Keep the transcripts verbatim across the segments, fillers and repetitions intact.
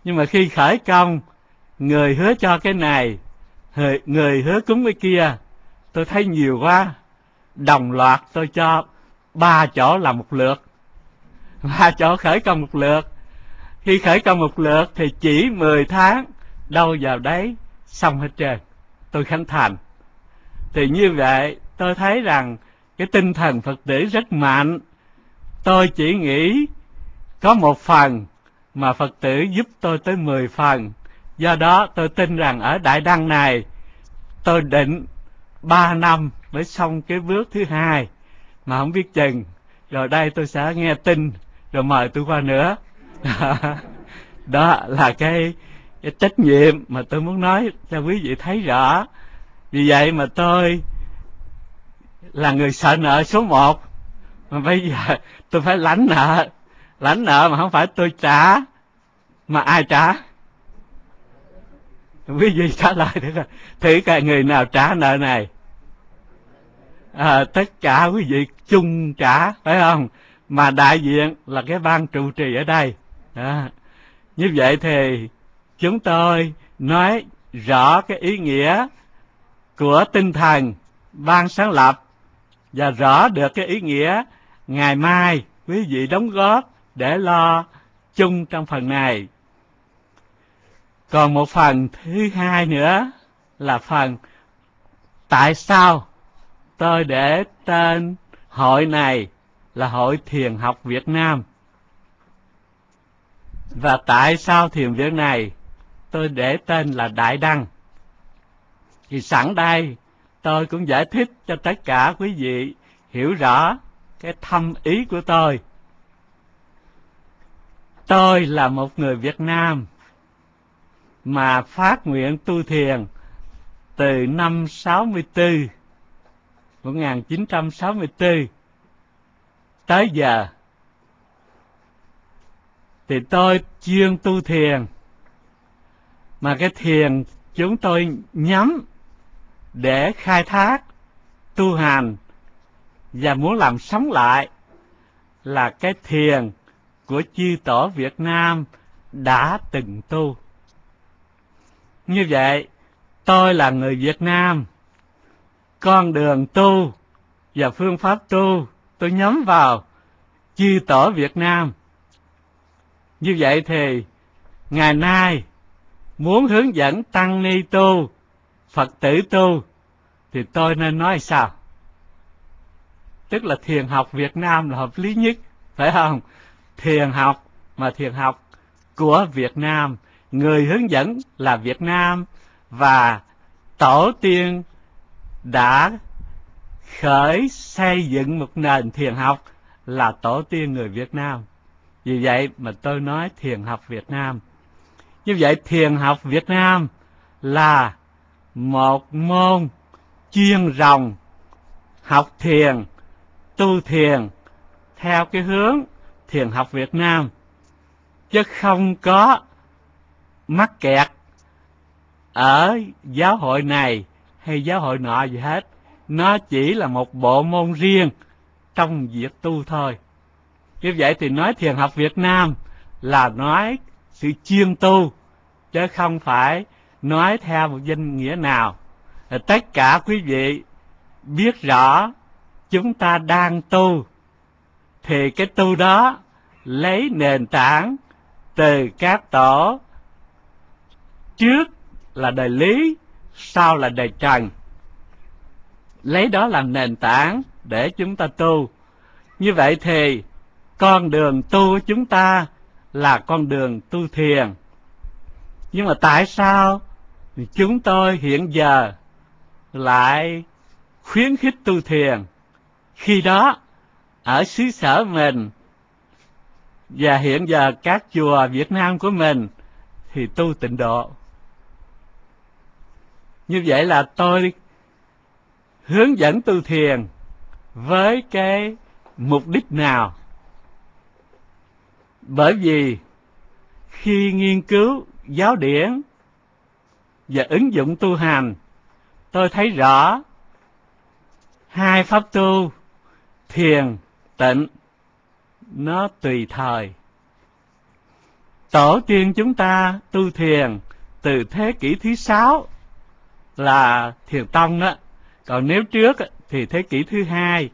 Nhưng mà khi khởi công, người hứa cho cái này, người, người hứa cúng cái kia, tôi thấy nhiều quá, đồng loạt tôi cho ba chỗ là một lượt, ba chỗ khởi công một lượt. Khi khởi công một lượt thì chỉ mười tháng, đâu vào đấy xong hết trơn, tôi khánh thành. Thì như vậy tôi thấy rằng cái tinh thần Phật tử rất mạnh. Tôi chỉ nghĩ có một phần mà Phật tử giúp tôi tới mười phần. Do đó tôi tin rằng ở Đại Đăng này tôi định ba năm mới xong cái bước thứ hai, mà không biết chừng rồi đây tôi sẽ nghe tin rồi mời tôi qua nữa. Đó là cái, cái trách nhiệm mà tôi muốn nói cho quý vị thấy rõ. Vì vậy mà tôi là người sợ nợ số một, mà bây giờ tôi phải lãnh nợ. Lãnh nợ mà không phải tôi trả, mà ai trả? Quý vị trả lời được rồi. Thử cả người nào trả nợ này? À, tất cả quý vị chung trả, phải không? Mà đại diện là cái ban trụ trì ở đây. Đó. Như vậy thì chúng tôi nói rõ cái ý nghĩa của tinh thần ban sáng lập, và rõ được cái ý nghĩa ngày mai quý vị đóng góp để lo chung trong phần này. Còn một phần thứ hai nữa là phần tại sao tôi để tên hội này là Hội Thiền học Việt Nam, và tại sao thiền viện này tôi để tên là Đại Đăng. Thì sẵn đây tôi cũng giải thích cho tất cả quý vị hiểu rõ cái thâm ý của tôi. Tôi là một người Việt Nam mà phát nguyện tu thiền từ năm sáu mươi tư, một nghìn chín trăm sáu mươi tư tới giờ. Thì tôi chuyên tu thiền, mà cái thiền chúng tôi nhắm để khai thác, tu hành và muốn làm sống lại là cái thiền của chư tổ Việt Nam đã từng tu. Như vậy, tôi là người Việt Nam, con đường tu và phương pháp tu tôi nhắm vào chư tổ Việt Nam. Như vậy thì ngày nay muốn hướng dẫn tăng ni tu, Phật tử tu, thì tôi nên nói sao? Tức là thiền học Việt Nam là hợp lý nhất, phải không? Thiền học, mà thiền học của Việt Nam, người hướng dẫn là Việt Nam, và tổ tiên đã khởi xây dựng một nền thiền học là tổ tiên người Việt Nam. Vì vậy mà tôi nói thiền học Việt Nam. Như vậy thiền học Việt Nam là một môn chuyên ròng học thiền, tu thiền theo cái hướng thiền học Việt Nam, chứ không có mắc kẹt ở giáo hội này hay giáo hội nọ gì hết. Nó chỉ là một bộ môn riêng trong việc tu thôi. Như vậy thì nói thiền học Việt Nam là nói sự chuyên tu, chứ không phải nói theo một danh nghĩa nào. Tất cả quý vị biết rõ chúng ta đang tu, thì cái tu đó lấy nền tảng từ các tổ trước là đời Lý, sau là đời Trần. Lấy đó làm nền tảng để chúng ta tu. Như vậy thì con đường tu của chúng ta là con đường tu thiền. Nhưng mà tại sao chúng tôi hiện giờ lại khuyến khích tu thiền, khi đó ở xứ sở mình và hiện giờ các chùa Việt Nam của mình thì tu tịnh độ? Như vậy là tôi hướng dẫn tu thiền với cái mục đích nào? Bởi vì khi nghiên cứu giáo điển và ứng dụng tu hành, tôi thấy rõ hai pháp tu thiền tịnh nó tùy thời. tổ tiên chúng ta tu thiền từ thế kỷ thứ sáu là Thiền Tông đó, còn nếu trước thì thế kỷ thứ hai.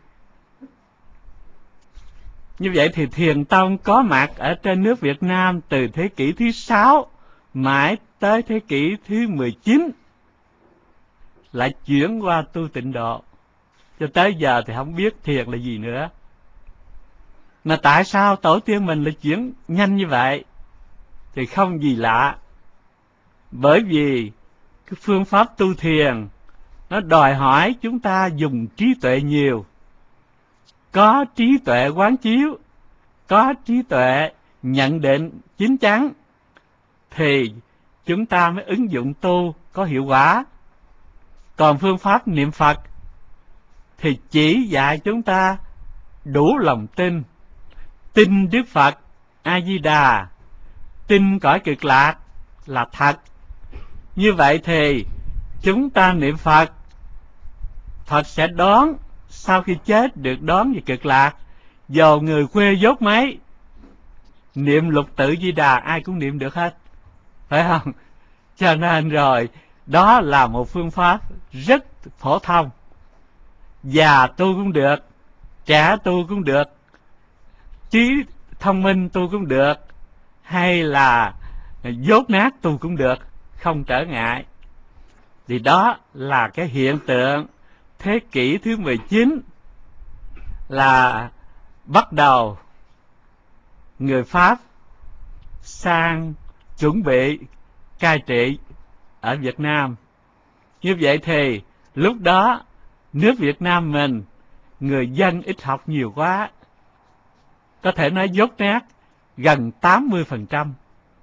Như vậy thì Thiền Tông có mặt ở trên nước Việt Nam từ thế kỷ thứ sáu mãi tới thế kỷ thứ mười chín, lại chuyển qua tu Tịnh Độ. Cho tới giờ thì không biết thiền là gì nữa. Mà tại sao tổ tiên mình lại chuyển nhanh như vậy? Thì không gì lạ. Bởi vì cái phương pháp tu thiền nó đòi hỏi chúng ta dùng trí tuệ nhiều. Có trí tuệ quán chiếu, có trí tuệ nhận định chín chắn, thì chúng ta mới ứng dụng tu có hiệu quả. Còn phương pháp niệm Phật thì chỉ dạy chúng ta đủ lòng tin, tin Đức Phật A Di Đà, tin cõi cực lạc là thật. Như vậy thì chúng ta niệm Phật, Phật sẽ đón, sau khi chết được đón về cực lạc. Dầu người quê dốt mấy, niệm lục tự Di Đà ai cũng niệm được hết, phải không? Cho nên rồi, đó là một phương pháp rất phổ thông. Già tu cũng được, trẻ tu cũng được, trí thông minh tu cũng được, hay là dốt nát tu cũng được, không trở ngại. Thì đó là cái hiện tượng thế kỷ thứ mười chín là bắt đầu người Pháp sang chuẩn bị cai trị ở Việt Nam. Như vậy thì lúc đó nước Việt Nam mình người dân ít học nhiều quá, có thể nói dốt nát gần tám mươi phần trăm.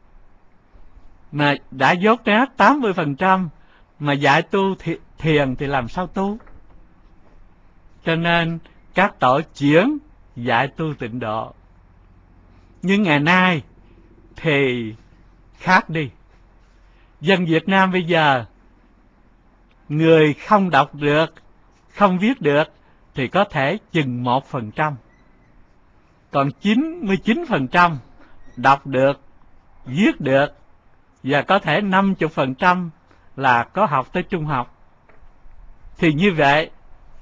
Mà đã dốt nát tám mươi phần trăm mà dạy tu thiền thì làm sao tu? Cho nên các tổ chuyển dạy tu Tịnh Độ. Nhưng ngày nay thì khác đi. Dân Việt Nam bây giờ, người không đọc được, không viết được thì có thể chừng một phần trăm. Còn chín mươi chín phần trăm đọc được, viết được, và có thể năm mươi phần trăm là có học tới trung học. Thì như vậy,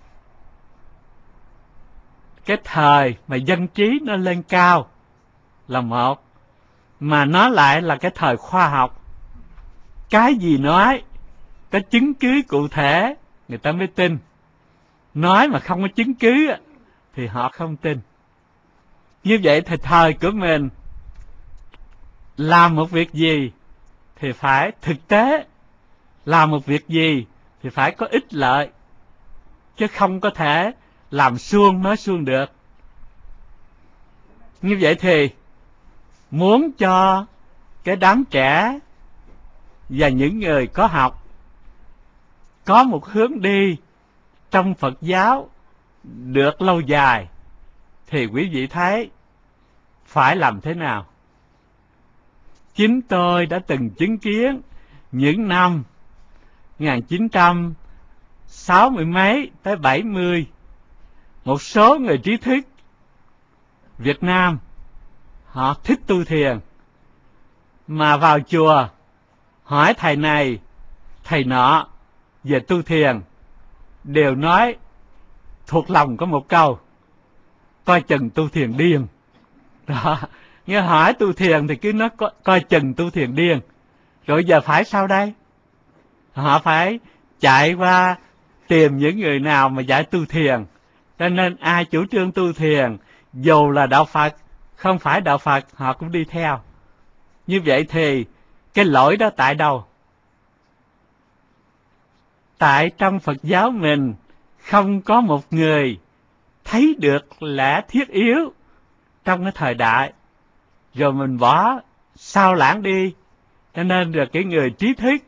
cái thời mà dân trí nó lên cao là một, mà nó lại là cái thời khoa học. Cái gì nói, có chứng cứ cụ thể, người ta mới tin. Nói mà không có chứng cứ thì họ không tin. Như vậy thì thời của mình làm một việc gì thì phải thực tế, làm một việc gì thì phải có ích lợi, chứ không có thể làm suông nói suông được. Như vậy thì muốn cho cái đám trẻ và những người có học có một hướng đi trong Phật giáo được lâu dài, thì quý vị thấy phải làm thế nào? Chính tôi đã từng chứng kiến những năm một nghìn chín trăm sáu mươi mấy tới bảy mươi, một số người trí thức Việt Nam họ thích tu thiền, mà vào chùa hỏi thầy này thầy nọ về tu thiền, đều nói thuộc lòng có một câu: coi chừng tu thiền điên. Đó, nghe hỏi tu thiền thì cứ nói co coi chừng tu thiền điên. Rồi giờ phải sao đây? Họ phải chạy qua tìm những người nào mà dạy tu thiền. Cho nên ai chủ trương tu thiền, dù là đạo Phật, không phải đạo Phật, họ cũng đi theo. Như vậy thì cái lỗi đó tại đâu? Tại trong Phật giáo mình không có một người thấy được lẽ thiết yếu trong cái thời đại, rồi mình bỏ sao lãng đi. Cho nên là cái người trí thức